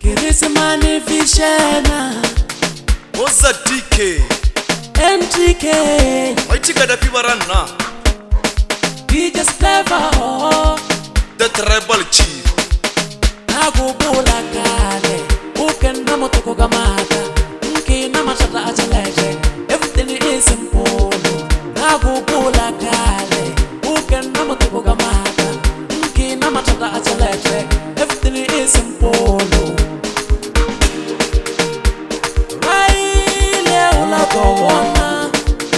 Kirisimani Vishana Oza DK NTK Waitika da Pibarana DJ Flavor The Tribal Chief Nagubula kale Ukenda motoko gamata Nkina mashata achaleje Everything is simple Nagubula kale Ukenda motoko gamata Nkina mashata achaleje Everything is simple Raile ula kowona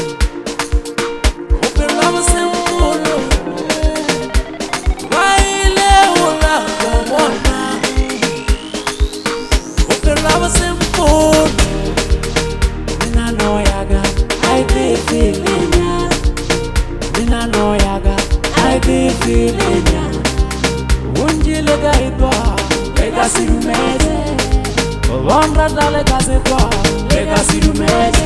Upirama simple Raile ula kowona Upirama simple Mina no yaga I be feeling ya Mina no yaga I be feeling ya Unjile gaitwa Legacy rumeze Wanda da legacy kwa Legacy rumeze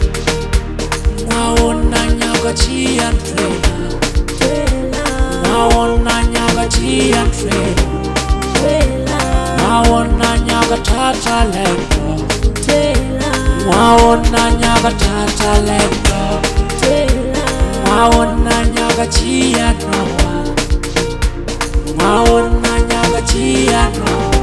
Naona nyaga chia trailer Naona nyaga chia trailer Naona nyaga tata lento Naona nyaga tata lento Naona nyaga chia noa Naona nyaga chia noa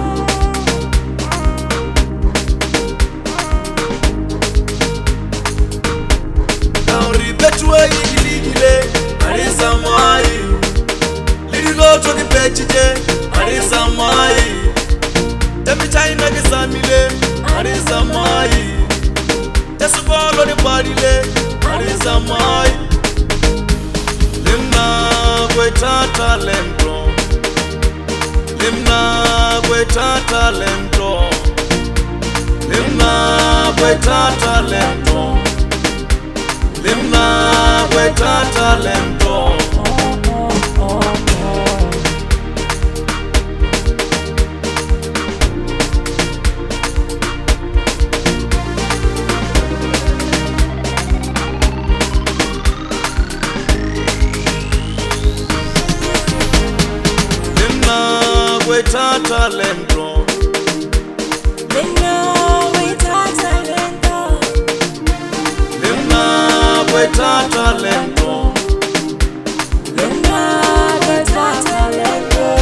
Betwa yigiligile Arisa mai Lirigo toki pechije Arisa mai Temi China gisamile Arisa mai Tesubolo ni badile Arisa mai Limna kwetata lento Limna kwetata lento Limna kwetata lento Limna kwetata lento Limna kwetata lento Kwetata lento Limna kwetata lento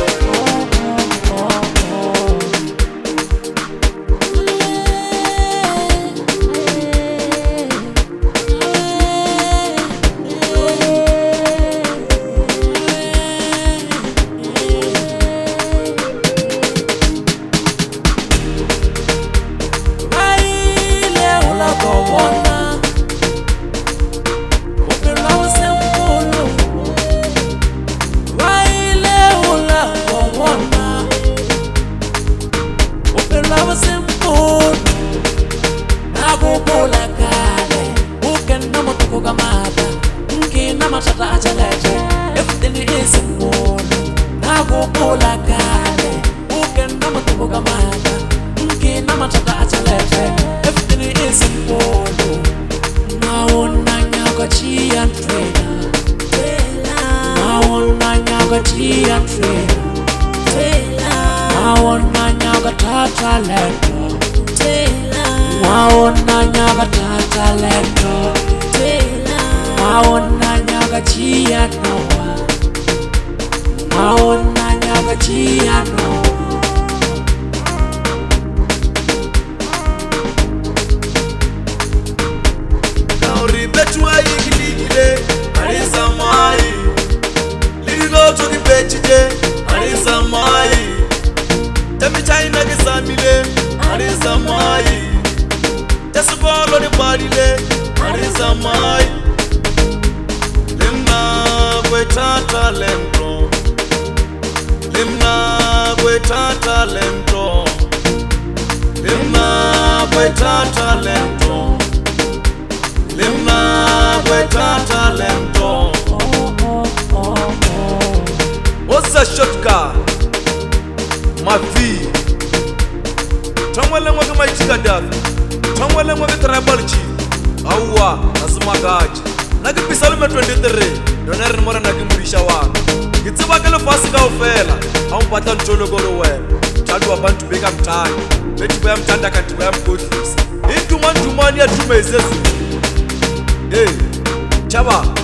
Raile ula kowona Love simple Nagubula kale Ukenda motoko gamata Nkina mashata achaleje Everything is simple Nagubula kale Ukenda motoko gamata Nkina mashata achaleje Everything is simple Naona nyaga chia trailer Naona nyaga chia trailer Naona nyaga tata lento Naona nyaga tata lento Naona nyaga chia noa Naona nyaga chia noa Nauri betwa yigiligile Arisa mai Lirigo toki pechije Arisa mai Temi China gisamile Arisa mai Tesubolo ni badile Arisa mai Limna kwetata lento Limna kwetata lento Limna kwetata lento Limna kwetata lento Oza shotgun Mavi Tangwele mwa kama itika dafi Tangwele mwa Tribal Chief Awa Nazumagaji Naki pisalume 23 Doneri mora naki murisha waka Gitiba kele fasi ka ufela Au mpata ntolo goro wena umthandi wabantu bekamthandi bethi bayamthanda kanti bayamkhohlisa intumandumani yathuma ezezweni hey chaba